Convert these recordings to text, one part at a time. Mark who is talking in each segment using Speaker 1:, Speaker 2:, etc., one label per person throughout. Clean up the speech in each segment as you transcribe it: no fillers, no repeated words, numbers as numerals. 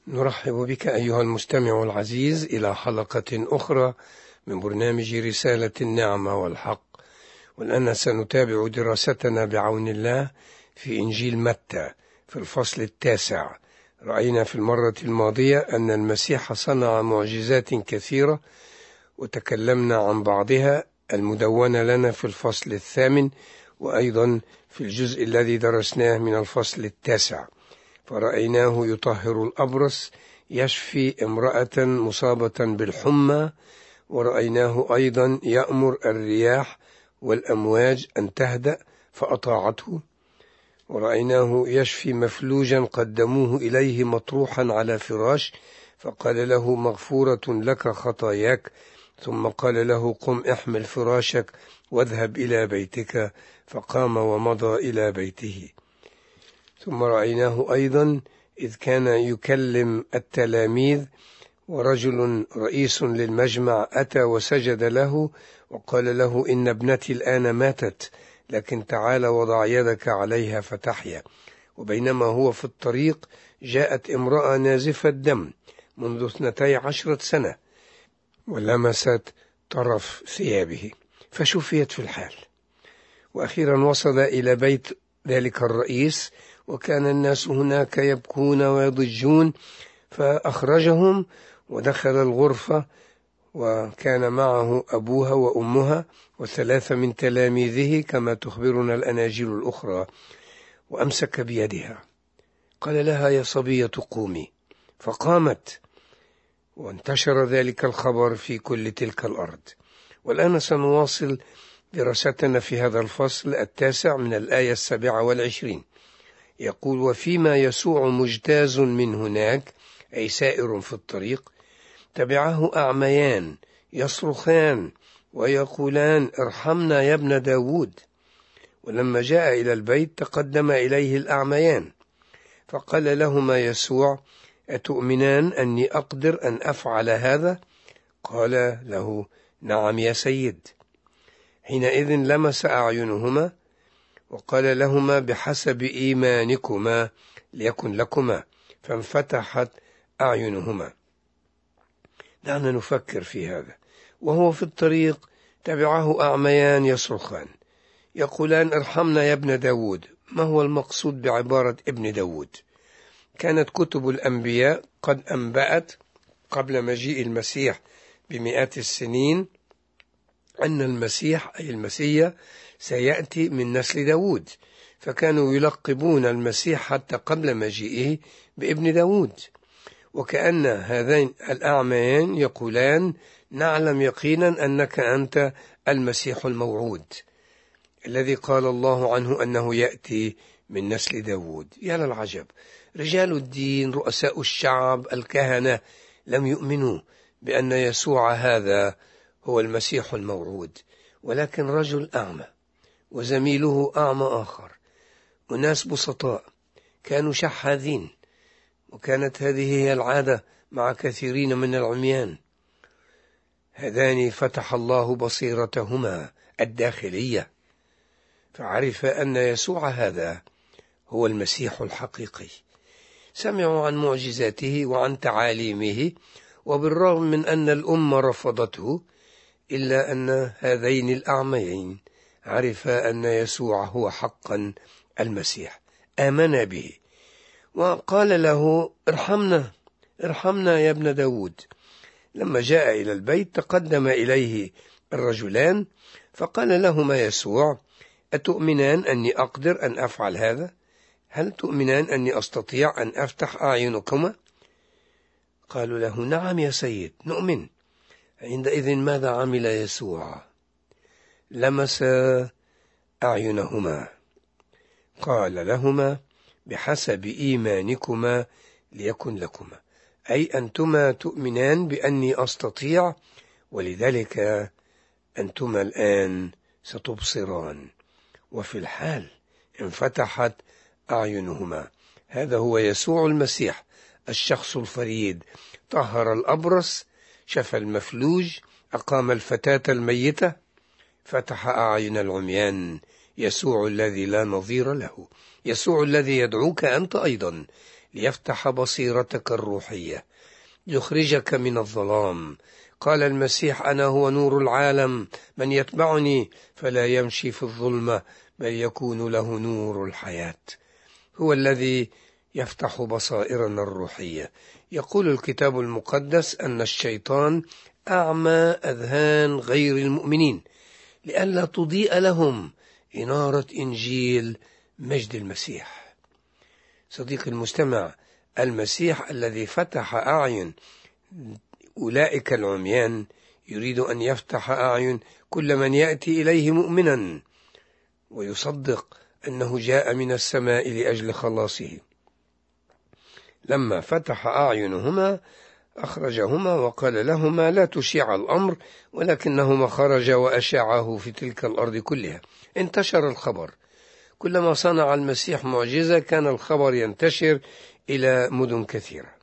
Speaker 1: نرحب بك أيها المستمع العزيز إلى حلقة أخرى من برنامج رسالة النعمة والحق، والآن سنتابع دراستنا بعون الله في إنجيل متى في الفصل 9. رأينا في المرة الماضية أن المسيح صنع معجزات كثيرة، وتكلمنا عن بعضها المدونة لنا في الفصل 8 وأيضا في الجزء الذي درسناه من الفصل 9. فرأيناه يطهر الأبرص، يشفي امرأة مصابة بالحمى، ورأيناه أيضا يأمر الرياح والأمواج أن تهدأ فأطاعته، ورأيناه يشفي مفلوجا قدموه إليه مطروحا على فراش فقال له مغفورة لك خطاياك، ثم قال له قم احمل فراشك واذهب إلى بيتك، فقام ومضى إلى بيته. ثم رأيناه أيضا إذ كان يكلم التلاميذ ورجل رئيس للمجمع أتى وسجد له وقال له إن ابنتي الآن ماتت، لكن تعال وضع يدك عليها فتحيا. وبينما هو في الطريق جاءت امرأة نازفة دم منذ 12 سنة ولمست طرف ثيابه فشفيت في الحال. وأخيرا وصل إلى بيت ذلك الرئيس، وكان الناس هناك يبكون ويضجون، فأخرجهم ودخل الغرفة، وكان معه أبوها وأمها و3 من تلاميذه كما تخبرنا الأناجيل الأخرى، وأمسك بيدها قال لها يا صبية قومي، فقامت، وانتشر ذلك الخبر في كل تلك الأرض. والآن سنواصل دراستنا في هذا الفصل 9 من الآية 27. يقول وفيما يسوع مجتاز من هناك، أي سائر في الطريق، تبعه أعميان يصرخان ويقولان ارحمنا يا ابن داود. ولما جاء إلى البيت تقدم إليه الأعميان فقال لهما يسوع أتؤمنان أني أقدر أن أفعل هذا؟ قال له نعم يا سيد. حينئذ لمس أعينهما وقال لهما بحسب إيمانكما ليكن لكما، فانفتحت أعينهما. دعنا نفكر في هذا. وهو في الطريق تبعه أعميان يصرخان يقولان ارحمنا يا ابن داود. ما هو المقصود بعبارة ابن داود؟ كانت كتب الأنبياء قد أنبأت قبل مجيء المسيح ب100 السنين أن المسيح أي المسيح سيأتي من نسل داود، فكانوا يلقبون المسيح حتى قبل مجيئه بابن داود. وكأن هذين الأعميان يقولان نعلم يقينا أنك أنت المسيح الموعود الذي قال الله عنه أنه يأتي من نسل داود. يا للعجب، رجال الدين رؤساء الشعب الكهنة لم يؤمنوا بأن يسوع هذا هو المسيح الموعود، ولكن رجل أعمى وزميله أعمى آخر وناس بسطاء كانوا شحاذين، وكانت هذه هي العادة مع كثيرين من العميان. هذان فتح الله بصيرتهما الداخلية فعرف أن يسوع هذا هو المسيح الحقيقي. سمعوا عن معجزاته وعن تعاليمه، وبالرغم من أن الأمة رفضته إلا أن هذين الأعميين عرفا أن يسوع هو حقا المسيح، آمن به وقال له ارحمنا يا ابن داود. لما جاء إلى البيت تقدم إليه الرجلان فقال لهما يسوع أتؤمنان أني أقدر أن أفعل هذا؟ هل تؤمنان أني أستطيع أن أفتح أعينكما؟ قالوا له نعم يا سيد نؤمن. عندئذ ماذا عمل يسوع؟ لمس أعينهما قال لهما بحسب إيمانكما ليكن لكما، أي أنتما تؤمنان بأني أستطيع، ولذلك أنتما الآن ستبصران. وفي الحال انفتحت أعينهما. هذا هو يسوع المسيح، الشخص الفريد، طهر الأبرص، شفى المفلوج، أقام الفتاة الميتة، فتح أعين العميان. يسوع الذي لا نظير له، يسوع الذي يدعوك أنت أيضا ليفتح بصيرتك الروحية، ليخرجك من الظلام. قال المسيح: أنا هو نور العالم، من يتبعني فلا يمشي في الظلمة بل يكون له نور الحياة. هو الذي يفتح بصائرنا الروحية. يقول الكتاب المقدس أن الشيطان أعمى أذهان غير المؤمنين لئلا تضيء لهم إنارة إنجيل مجد المسيح. صديقي المستمع، المسيح الذي فتح أعين أولئك العميان يريد أن يفتح أعين كل من يأتي إليه مؤمنا ويصدق أنه جاء من السماء لأجل خلاصه. لما فتح أعينهما أخرجهما وقال لهما: لا تشيع الأمر، ولكنهما خرج وأشاعه في تلك الأرض كلها. انتشر الخبر، كلما صنع المسيح معجزة كان الخبر ينتشر إلى مدن كثيرة.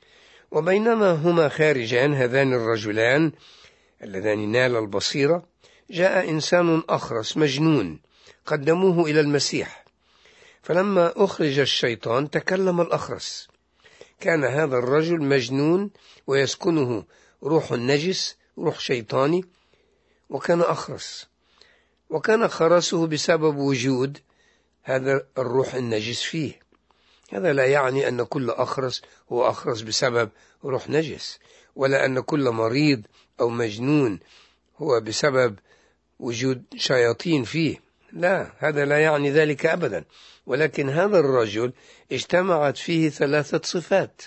Speaker 1: وبينما هما خارجان هذان الرجلان اللذان نال البصيرة، جاء إنسان أخرس مجنون قدموه إلى المسيح، فلما أخرج الشيطان تكلم الأخرس. كان هذا الرجل مجنون ويسكنه روح نجس، روح شيطاني، وكان أخرس، وكان خرسه بسبب وجود هذا الروح النجس فيه. هذا لا يعني أن كل أخرس هو أخرس بسبب روح نجس، ولا أن كل مريض أو مجنون هو بسبب وجود شياطين فيه، لا، هذا لا يعني ذلك أبدا. ولكن هذا الرجل اجتمعت فيه 3 صفات: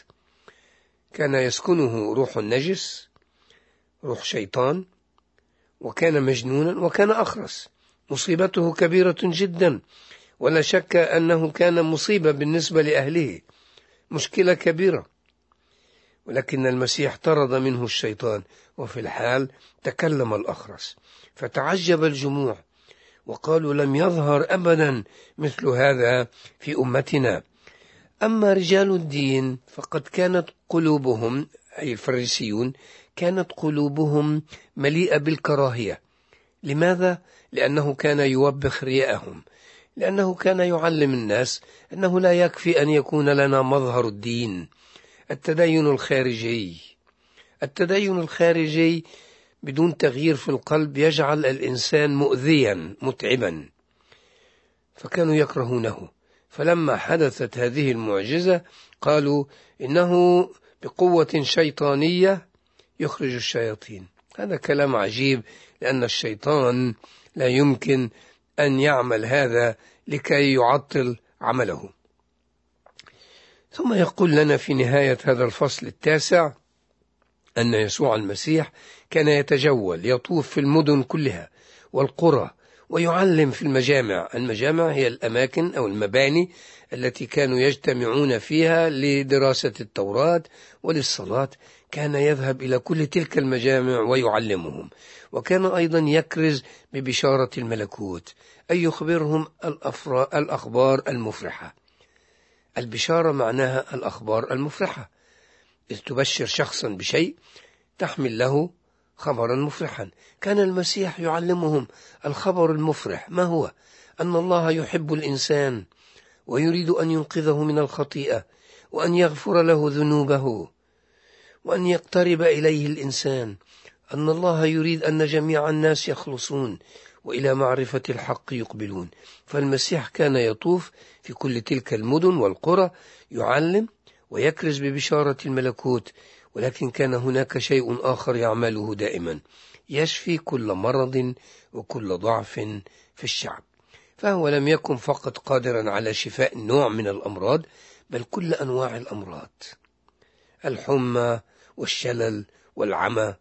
Speaker 1: كان يسكنه روح نجس، روح شيطان، وكان مجنونا، وكان أخرس. مصيبته كبيرة جدا، ولا شك أنه كان مصيبة بالنسبة لأهله، مشكلة كبيرة. ولكن المسيح طرد منه الشيطان، وفي الحال تكلم الأخرس، فتعجب الجموع وقالوا: لم يظهر أبدا مثل هذا في أمتنا. أما رجال الدين فقد كانت قلوبهم، أي الفريسيون، كانت قلوبهم مليئة بالكراهية. لماذا؟ لأنه كان يوبخ رياءهم، لأنه كان يعلم الناس أنه لا يكفي أن يكون لنا مظهر الدين، التدين الخارجي. التدين الخارجي بدون تغيير في القلب يجعل الإنسان مؤذيا متعبا، فكانوا يكرهونه. فلما حدثت هذه المعجزة قالوا إنه بقوة شيطانية يخرج الشياطين. هذا كلام عجيب، لأن الشيطان لا يمكن أن يعمل هذا لكي يعطل عمله. ثم يقول لنا في نهاية هذا الفصل 9 أن يسوع المسيح كان يتجول يطوف في المدن كلها والقرى ويعلم في المجامع. المجامع هي الأماكن أو المباني التي كانوا يجتمعون فيها لدراسة التوراة وللصلاة. كان يذهب إلى كل تلك المجامع ويعلمهم، وكان أيضا يكرز ببشارة الملكوت، أي يخبرهم الأخبار المفرحة. البشارة معناها الأخبار المفرحة، إذ تبشر شخصا بشيء تحمل له خبرا مفرحا. كان المسيح يعلمهم الخبر المفرح. ما هو؟ أن الله يحب الإنسان ويريد أن ينقذه من الخطيئة، وأن يغفر له ذنوبه، وأن يقترب إليه الإنسان. أن الله يريد أن جميع الناس يخلصون وإلى معرفة الحق يقبلون. فالمسيح كان يطوف في كل تلك المدن والقرى يعلم ويكرز ببشارة الملكوت. ولكن كان هناك شيء آخر يعمله دائما: يشفي كل مرض وكل ضعف في الشعب. فهو لم يكن فقط قادرا على شفاء نوع من الأمراض، بل كل أنواع الأمراض: الحمى والشلل والعمى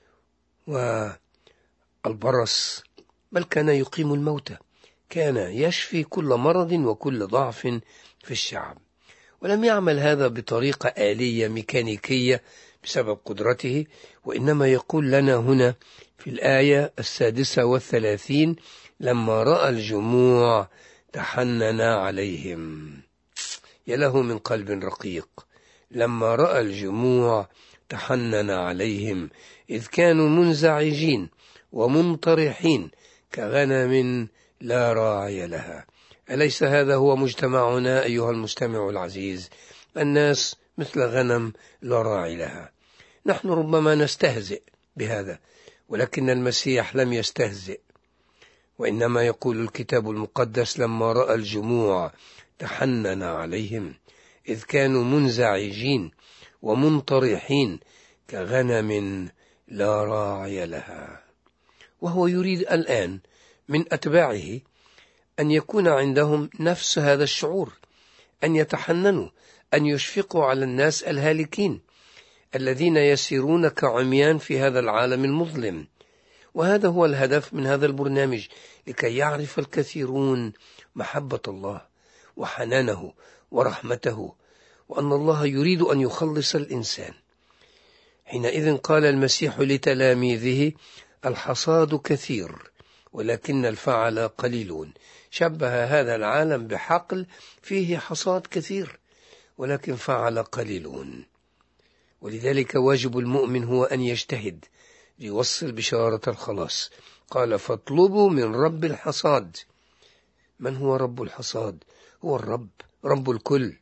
Speaker 1: والبرص، بل كان يقيم الموتى. كان يشفي كل مرض وكل ضعف في الشعب. ولم يعمل هذا بطريقة آلية ميكانيكية بسبب قدرته، وإنما يقول لنا هنا في الآية 36: لما رأى الجموع تحنن عليهم. يا له من قلب رقيق! لما رأى الجموع تحنن عليهم، إذ كانوا منزعجين ومنطرحين كغنم لا راعي لها. أليس هذا هو مجتمعنا أيها المستمع العزيز؟ الناس مثل غنم لا راعي لها. نحن ربما نستهزئ بهذا، ولكن المسيح لم يستهزئ، وإنما يقول الكتاب المقدس: لما رأى الجموع تحنن عليهم، إذ كانوا منزعجين ومنطرحين كغنم لا راعي لها. وهو يريد الآن من أتباعه أن يكون عندهم نفس هذا الشعور، أن يتحننوا، أن يشفقوا على الناس الهالكين الذين يسيرون كعميان في هذا العالم المظلم. وهذا هو الهدف من هذا البرنامج، لكي يعرف الكثيرون محبة الله وحنانه ورحمته، وأن الله يريد أن يخلص الإنسان. حينئذ قال المسيح لتلاميذه: الحصاد كثير ولكن الفعل قليلون. شبه هذا العالم بحقل فيه حصاد كثير ولكن فعل قليلون. ولذلك واجب المؤمن هو أن يجتهد ليوصل بشارة الخلاص. قال: فاطلبوا من رب الحصاد. من هو رب الحصاد؟ هو الرب، رب الكل،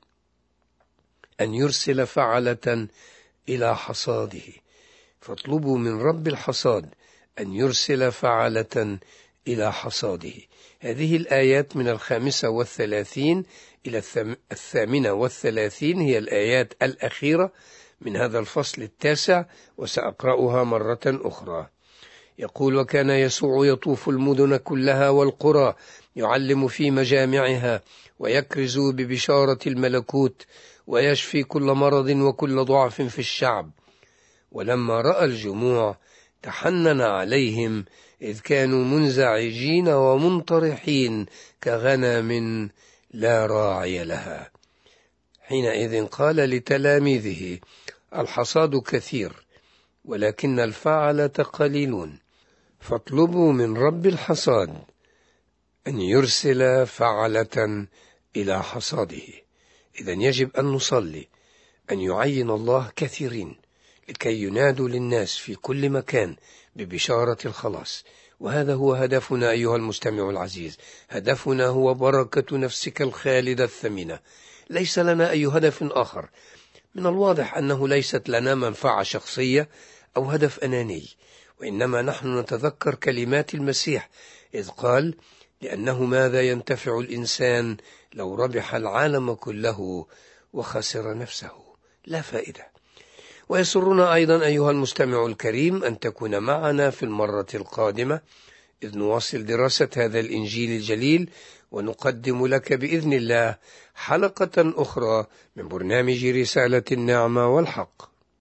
Speaker 1: أن يرسل فعلة إلى حصاده. فاطلبوا من رب الحصاد أن يرسل فعلة إلى حصاده. هذه الآيات من 35 إلى 38 هي الآيات الأخيرة من هذا الفصل 9، وسأقرأها مرة أخرى. يقول: وكان يسوع يطوف المدن كلها والقرى يعلم في مجامعها ويكرز ببشارة الملكوت ويشفي كل مرض وكل ضعف في الشعب. ولما رأى الجموع تحنن عليهم، إذ كانوا منزعجين ومنطرحين كغنم لا راعي لها. حينئذ قال لتلاميذه: الحصاد كثير ولكن الفعلة قليلون، فاطلبوا من رب الحصاد أن يرسل فعلة إلى حصاده. إذن يجب أن نصلي أن يعين الله كثيرين لكي ينادوا للناس في كل مكان ببشارة الخلاص. وهذا هو هدفنا أيها المستمع العزيز. هدفنا هو بركة نفسك الخالدة الثمينة. ليس لنا أي هدف آخر. من الواضح أنه ليست لنا منفعة شخصية أو هدف أناني، وإنما نحن نتذكر كلمات المسيح إذ قال: لأنه ماذا ينتفع الإنسان لو ربح العالم كله وخسر نفسه؟ لا فائدة. ويسرنا أيضا أيها المستمع الكريم أن تكون معنا في المرة القادمة إذ نواصل دراسة هذا الإنجيل الجليل، ونقدم لك بإذن الله حلقة أخرى من برنامج رسالة النعمة والحق.